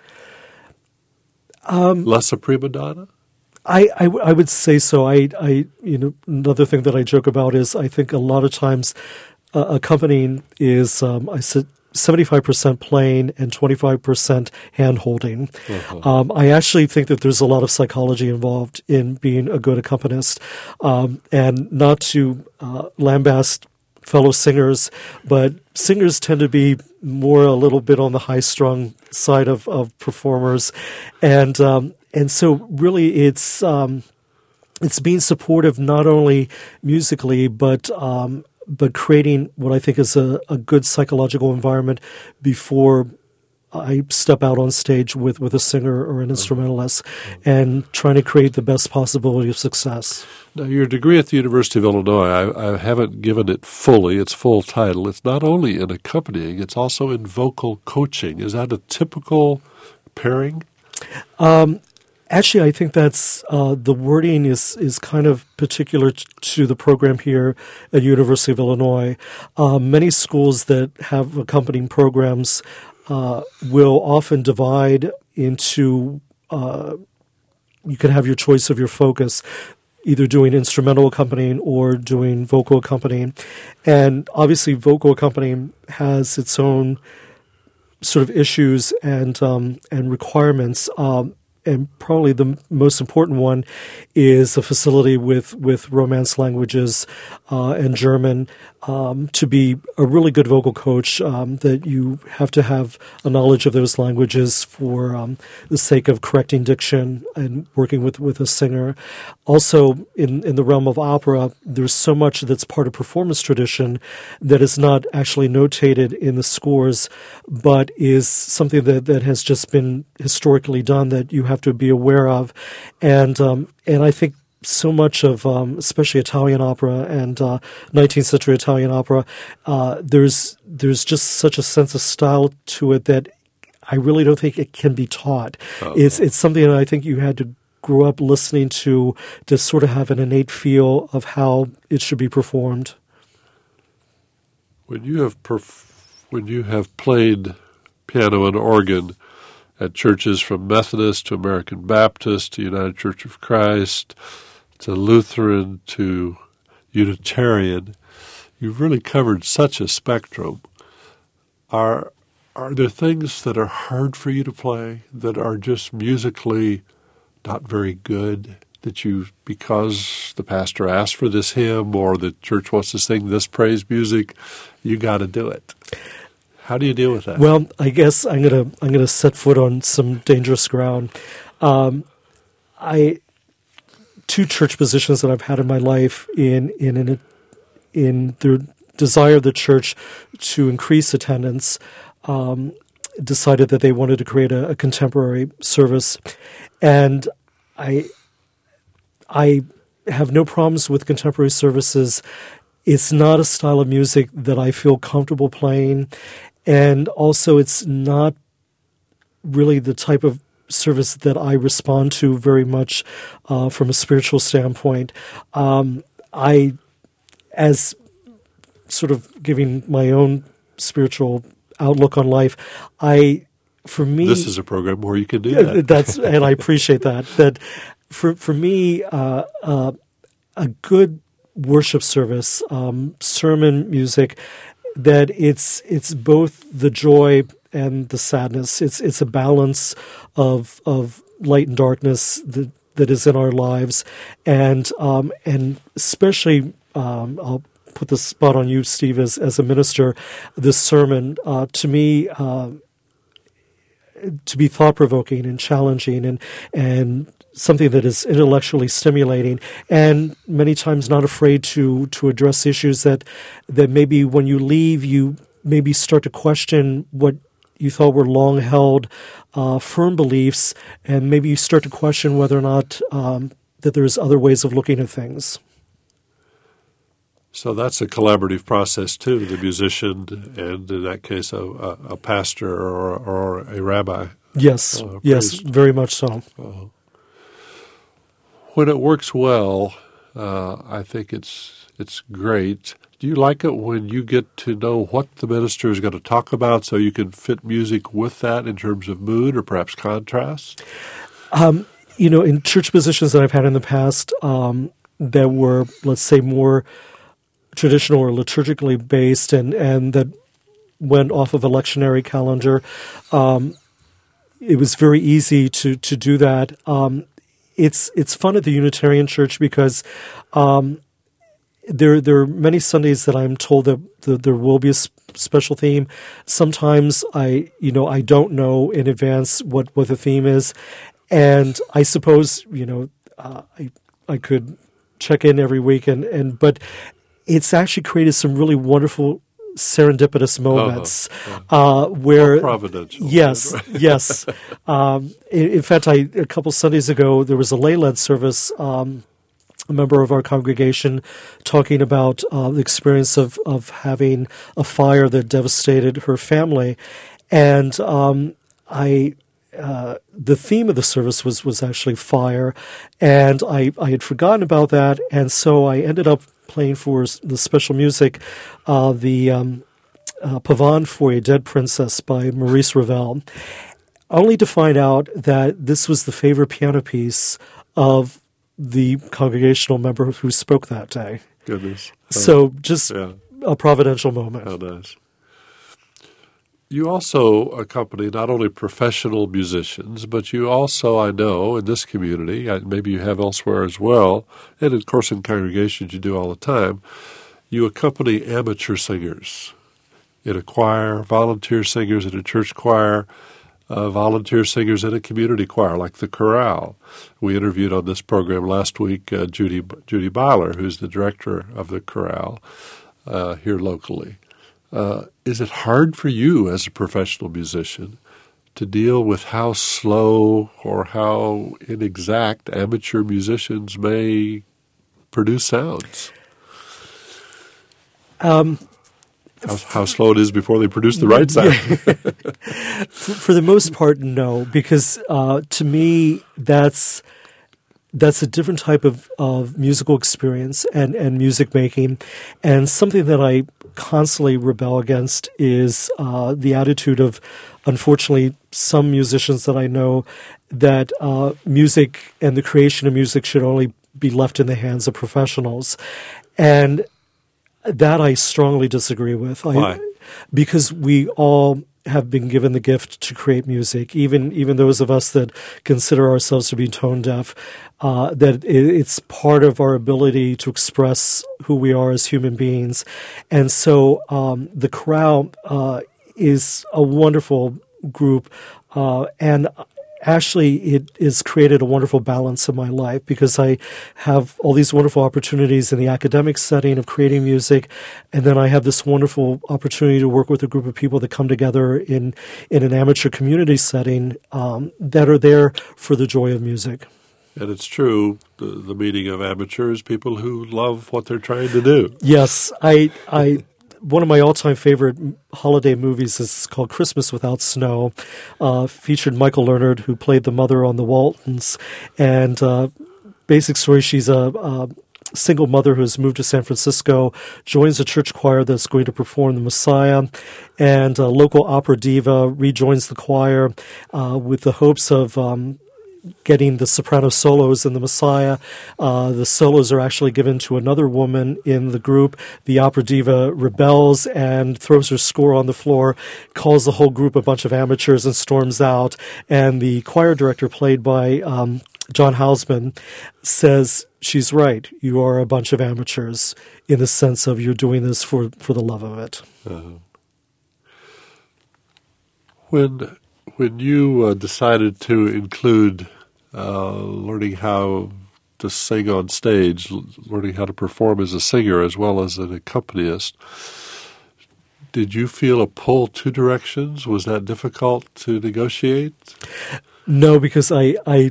Um, Less a prima donna? I, I, I would say so. I, I, you know, another thing that I joke about is I think a lot of times uh, accompanying is, um, I said, seventy-five percent playing and twenty-five percent hand-holding. Uh-huh. Um, I actually think that there's a lot of psychology involved in being a good accompanist. Um, and not to uh, lambast fellow singers, but singers tend to be more a little bit on the high-strung side of, of performers. And um, and so really it's um, it's being supportive not only musically, but um, but creating what I think is a, a good psychological environment before I step out on stage with, with a singer or an instrumentalist and trying to create the best possibility of success. Now, your degree at the University of Illinois, I, I haven't given it fully, its full title. It's not only in accompanying, it's also in vocal coaching. Is that a typical pairing? Um, actually, I think that's uh, the wording is, is kind of particular t- to the program here at University of Illinois. Uh, many schools that have accompanying programs uh, will often divide into, uh, you can have your choice of your focus, either doing instrumental accompanying or doing vocal accompanying. And obviously vocal accompanying has its own sort of issues and um, and requirements. Um, and probably the most important one is a facility with, with Romance languages uh, and German. Um, to be a really good vocal coach, um, that you have to have a knowledge of those languages for um, the sake of correcting diction and working with, with a singer. Also, in, in the realm of opera, there's so much that's part of performance tradition that is not actually notated in the scores, but is something that, that has just been historically done that you have to be aware of. And um, and I think so much of, um, especially Italian opera and uh, nineteenth century Italian opera, uh, there's there's just such a sense of style to it that I really don't think it can be taught. Oh. It's it's something that I think you had to grow up listening to to sort of have an innate feel of how it should be performed. When you have perf- when you have played piano and organ at churches from Methodist to American Baptist to United Church of Christ to Lutheran to Unitarian, you've really covered such a spectrum. Are are there things that are hard for you to play, that are just musically not very good, that you, because the pastor asked for this hymn or the church wants to sing this praise music, you got to do it? How do you deal with that? Well, I guess I'm gonna I'm gonna set foot on some dangerous ground. Um, I two church positions that I've had in my life in in in, in the desire of the church to increase attendance, um, decided that they wanted to create a, a contemporary service, and I I have no problems with contemporary services. It's not a style of music that I feel comfortable playing. And also, it's not really the type of service that I respond to very much uh, from a spiritual standpoint. Um, I, as sort of giving my own spiritual outlook on life, I, for me... This is a program where you can do that. That's, and I appreciate that. That for, for me, uh, uh, a good worship service, um, sermon music, that it's it's both the joy and the sadness. It's it's a balance of of light and darkness that that is in our lives, and um, and especially um, I'll put the spot on you, Steve, as as a minister. This sermon uh, to me uh, to be thought provoking and challenging and and. something that is intellectually stimulating, and many times not afraid to to address issues that that maybe when you leave, you maybe start to question what you thought were long held uh, firm beliefs, and maybe you start to question whether or not um, that there's other ways of looking at things. So that's a collaborative process too, the musician and in that case a, a, a pastor or, or a rabbi. Yes, uh, yes, very much so. Uh-huh. When it works well, uh, I think it's it's great. Do you like it when you get to know what the minister is going to talk about so you can fit music with that in terms of mood or perhaps contrast? Um, you know, in church positions that I've had in the past um, that were, let's say, more traditional or liturgically based and, and that went off of a lectionary calendar, um, it was very easy to, to do that. Um It's it's fun at the Unitarian Church because um, there there are many Sundays that I'm told that the, there will be a sp- special theme. Sometimes I you know I don't know in advance what, what the theme is, and I suppose you know uh, I I could check in every week and, and but it's actually created some really wonderful serendipitous moments uh-huh. uh, where More providential. Yes, yes. Um, in, in fact, I, a couple Sundays ago, there was a lay-led service. Um, a member of our congregation talking about uh, the experience of, of having a fire that devastated her family. And um, I, uh, the theme of the service was, was actually fire. And I, I had forgotten about that. And so I ended up playing for the special music, uh, the um, uh, Pavane for a Dead Princess by Maurice Ravel, only to find out that this was the favorite piano piece of the congregational member who spoke that day. Goodness. So just yeah. a providential moment. How nice. You also accompany not only professional musicians, but you also, I know, in this community, maybe you have elsewhere as well, and of course in congregations you do all the time, you accompany amateur singers in a choir, volunteer singers in a church choir, Uh, volunteer singers in a community choir like the chorale. We interviewed on this program last week uh, Judy Judy Byler, who's the director of the chorale uh, here locally. Uh, is it hard for you as a professional musician to deal with how slow or how inexact amateur musicians may produce sounds? Um. How, how slow it is before they produce the right sound. for, for the most part, no, because uh, to me, that's that's a different type of, of musical experience and, and music making. And something that I constantly rebel against is uh, the attitude of, unfortunately, some musicians that I know that uh, music and the creation of music should only be left in the hands of professionals. And that I strongly disagree with. Why? I, because we all have been given the gift to create music, even even those of us that consider ourselves to be tone deaf, uh, that it, it's part of our ability to express who we are as human beings. And so um, the chorale uh, is a wonderful group, uh, and actually, it has created a wonderful balance in my life because I have all these wonderful opportunities in the academic setting of creating music, and then I have this wonderful opportunity to work with a group of people that come together in, in an amateur community setting um, that are there for the joy of music. And it's true, the, the meaning of amateurs, people who love what they're trying to do. Yes, I... I one of my all-time favorite holiday movies is called Christmas Without Snow, uh, featured Michael Leonard, who played the mother on the Waltons. And uh, basic story, she's a, a single mother who has moved to San Francisco, joins a church choir that's going to perform the Messiah, and a local opera diva rejoins the choir uh, with the hopes of um, getting the soprano solos in the Messiah. Uh, the solos are actually given to another woman in the group. The opera diva rebels and throws her score on the floor, calls the whole group a bunch of amateurs, and storms out. And the choir director, played by um, John Houseman, says, she's right, you are a bunch of amateurs, in the sense of you're doing this for, for the love of it. Uh, when when you uh, decided to include uh, learning how to sing on stage, l- learning how to perform as a singer as well as an accompanist, did you feel a pull two directions? Was that difficult to negotiate? No, because I, I,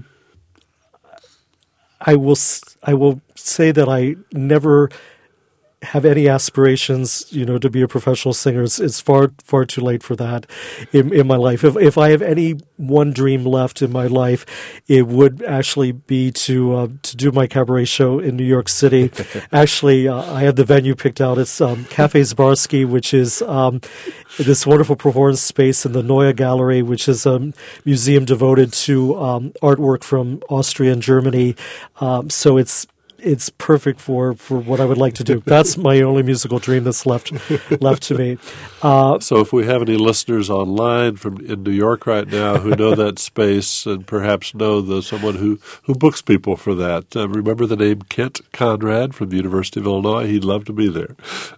I will, I will say that I never have any aspirations, you know, to be a professional singer. It's, it's far, far too late for that in, in my life. If, if I have any one dream left in my life, it would actually be to uh, to do my cabaret show in New York City. Actually, uh, I have the venue picked out. It's um, Cafe Zbarsky, which is um, this wonderful performance space in the Neue Gallery, which is a museum devoted to um, artwork from Austria and Germany. Um, so it's It's perfect for, for what I would like to do. That's my only musical dream that's left left to me. Uh, so if we have any listeners online from in New York right now who know that space and perhaps know the someone who, who books people for that, uh, remember the name Kent Conrad from the University of Illinois? He'd love to be there.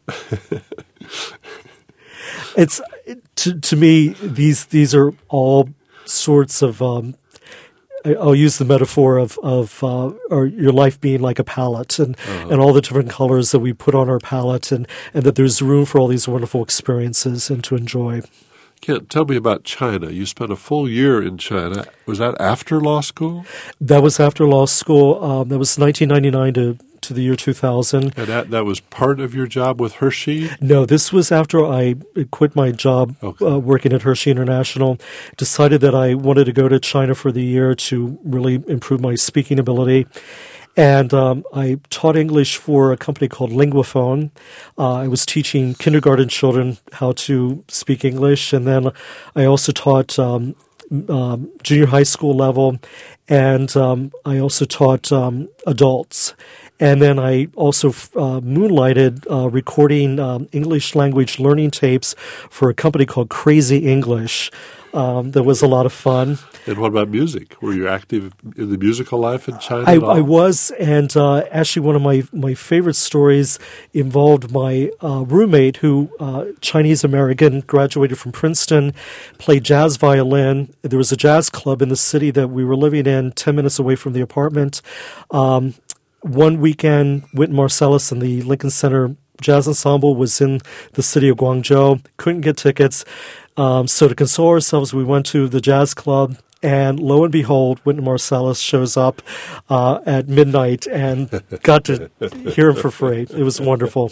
it's to to me these these are all sorts of um, I'll use the metaphor of of uh, or your life being like a palette, and, uh-huh. and all the different colors that we put on our palette, and, and that there's room for all these wonderful experiences and to enjoy. Kent, tell me about China. You spent a full year in China. Was that after law school? That was after law school. Um, that was nineteen ninety-nine to, to the year two thousand. And that, that was part of your job with Hershey? No, this was after I quit my job okay. uh, working at Hershey International, decided that I wanted to go to China for the year to really improve my speaking ability. And um, I taught English for a company called Linguaphone. Uh, I was teaching kindergarten children how to speak English. And then I also taught um, um, junior high school level. And um, I also taught um, adults. And then I also uh, moonlighted uh, recording um, English language learning tapes for a company called Crazy English. Um, that was a lot of fun. And what about music? Were you active in the musical life in China I, at all? I was, and uh, actually one of my, my favorite stories involved my uh, roommate who, uh, Chinese-American, graduated from Princeton, played jazz violin. There was a jazz club in the city that we were living in, ten minutes away from the apartment. Um, one weekend, Wynton Marsalis and the Lincoln Center Jazz Ensemble was in the city of Guangzhou. Couldn't get tickets. Um, so to console ourselves, we went to the jazz club, and lo and behold, Wynton Marsalis shows up uh, at midnight and got to hear him for free. It was wonderful.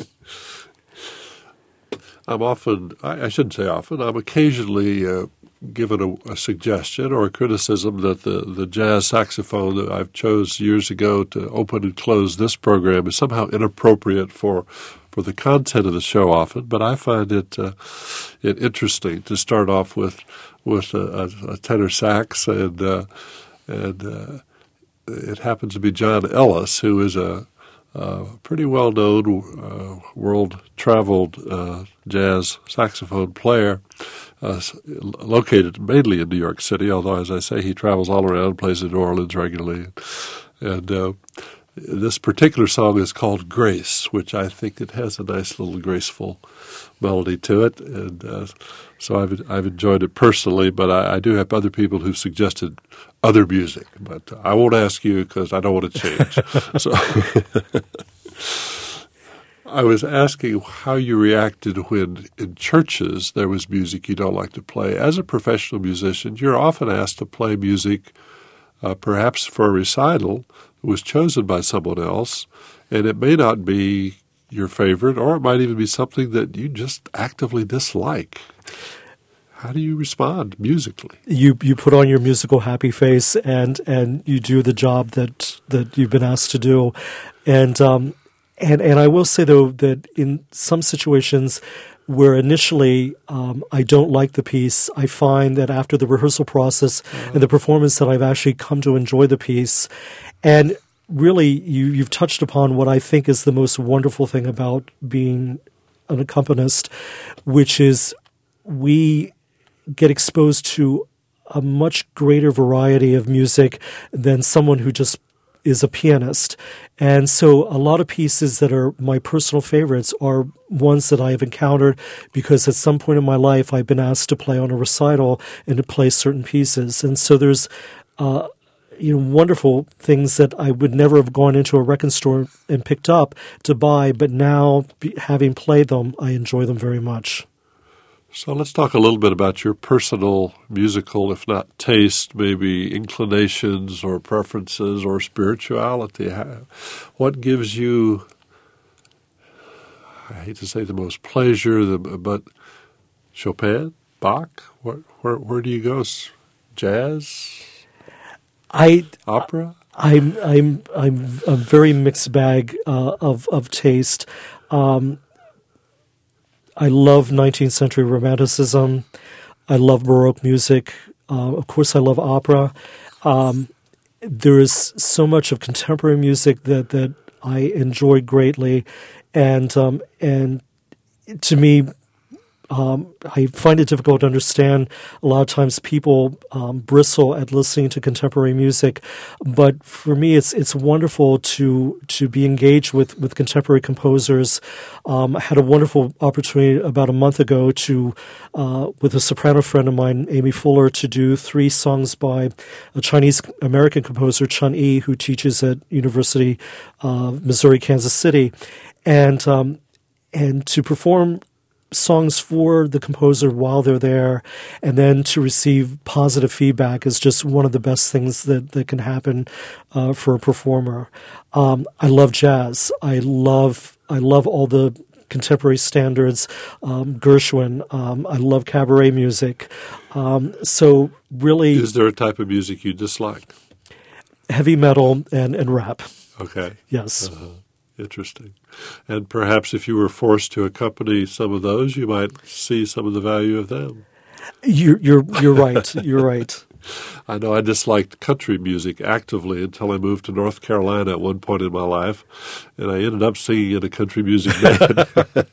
I'm often, I, I shouldn't say often, I'm occasionally uh, given a, a suggestion or a criticism that the, the jazz saxophone that I've chose years ago to open and close this program is somehow inappropriate for for the content of the show often, but I find it uh, it interesting to start off with with a, a, a tenor sax, and uh, and uh, it happens to be John Ellis, who is a, a pretty well-known, uh, world-traveled uh, jazz saxophone player, uh, located mainly in New York City, although, as I say, he travels all around, plays in New Orleans regularly, and uh, this particular song is called Grace, which I think it has a nice little graceful melody to it. And uh, so I've I've enjoyed it personally, but I, I do have other people who've suggested other music. But I won't ask you because I don't want to change. So I was asking how you reacted when in churches there was music you don't like to play. As a professional musician, you're often asked to play music uh, perhaps for a recital was chosen by someone else, and it may not be your favorite, or it might even be something that you just actively dislike. How do you respond musically? You you put on your musical happy face and and you do the job that that you've been asked to do, and um and and I will say though that in some situations where initially um, I don't like the piece, I find that after the rehearsal process uh-huh. and the performance that I've actually come to enjoy the piece. And really, you, you've touched upon what I think is the most wonderful thing about being an accompanist, which is we get exposed to a much greater variety of music than someone who just is a pianist. And so a lot of pieces that are my personal favorites are ones that I have encountered because at some point in my life I've been asked to play on a recital and to play certain pieces. And so there's uh, you know, wonderful things that I would never have gone into a record store and picked up to buy, but now be, having played them, I enjoy them very much. So let's talk a little bit about your personal musical, if not taste, maybe inclinations or preferences or spirituality. What gives you, I hate to say the most pleasure, the, but Chopin, Bach, where, where, where do you go? Jazz? I Opera? I'm I'm I'm a very mixed bag uh, of of taste. Um, I love nineteenth century Romanticism. I love Baroque music. Uh, of course, I love opera. Um, there is so much of contemporary music that, that I enjoy greatly, and um, and to me, Um, I find it difficult to understand. A lot of times people um, bristle at listening to contemporary music, but for me, it's it's wonderful to to be engaged with, with contemporary composers. Um, I had a wonderful opportunity about a month ago to, uh, with a soprano friend of mine, Amy Fuller, to do three songs by a Chinese-American composer, Chun Yi, who teaches at University of Missouri, Kansas City, and um, and to perform songs for the composer while they're there, and then to receive positive feedback is just one of the best things that, that can happen uh, for a performer. Um, I love jazz. I love I love all the contemporary standards, um, Gershwin. Um, I love cabaret music. Um, so really... Is there a type of music you dislike? Heavy metal and, and rap. Okay. Yes. Uh-huh. Interesting. And perhaps if you were forced to accompany some of those, you might see some of the value of them. You're you're you're right. You're right. I know I disliked country music actively until I moved to North Carolina at one point in my life, and I ended up singing in a country music band.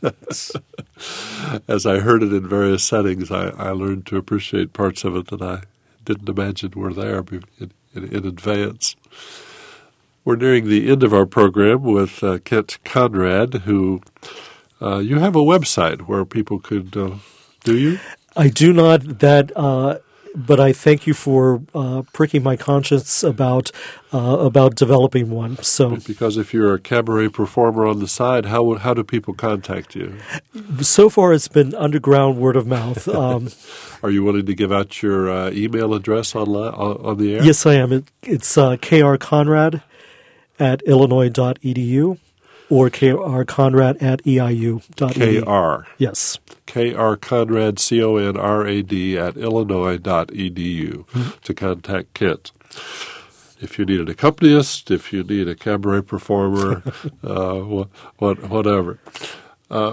As I heard it in various settings, I, I learned to appreciate parts of it that I didn't imagine were there in, in, in advance. We're nearing the end of our program with uh, Kent Conrad, who uh, you have a website where people could, uh, do you? I do not that, uh, but I thank you for uh, pricking my conscience about uh, about developing one. So, because if you're a cabaret performer on the side, how would, how do people contact you? So far, it's been underground word of mouth. Um, Are you willing to give out your uh, email address online, on, on the air? Yes, I am. It, it's uh, krconrad at illinois dot e d u or krconrad at e i u dot e d u. K R. Yes. K R Conrad, C O N R A D, at illinois dot e d u mm-hmm. to contact Kent. If you need an accompanist, if you need a cabaret performer, uh, what, whatever. Uh,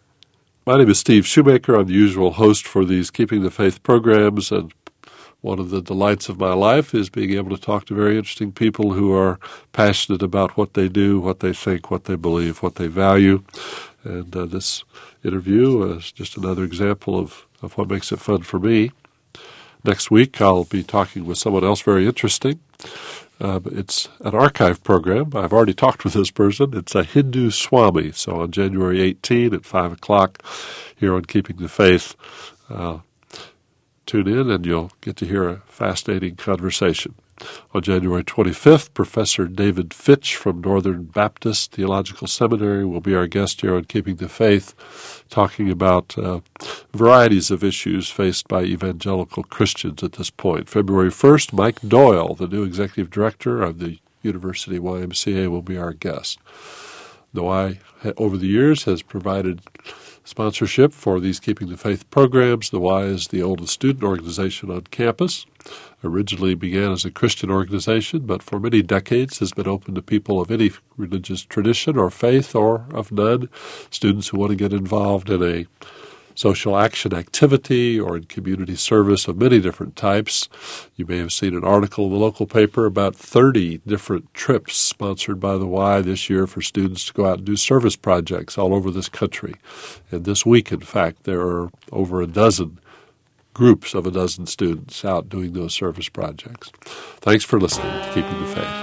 my name is Steve Shoemaker. I'm the usual host for these Keeping the Faith programs, and one of the delights of my life is being able to talk to very interesting people who are passionate about what they do, what they think, what they believe, what they value. And uh, this interview is just another example of, of what makes it fun for me. Next week, I'll be talking with someone else very interesting. Uh, it's an archive program. I've already talked with this person. It's a Hindu Swami. So on January eighteenth at five o'clock here on Keeping the Faith, uh, tune in and you'll get to hear a fascinating conversation. On January twenty-fifth, Professor David Fitch from Northern Baptist Theological Seminary will be our guest here on Keeping the Faith, talking about uh, varieties of issues faced by evangelical Christians at this point. February first, Mike Doyle, the new executive director of the University Y M C A, will be our guest. The Y, over the years, has provided sponsorship for these Keeping the Faith programs. The Y is the oldest student organization on campus. Originally began as a Christian organization, but for many decades has been open to people of any religious tradition or faith or of none, students who want to get involved in a social action activity or in community service of many different types. You may have seen an article in the local paper about thirty different trips sponsored by the Y this year for students to go out and do service projects all over this country. And this week, in fact, there are over a dozen groups of a dozen students out doing those service projects. Thanks for listening to Keeping the Faith.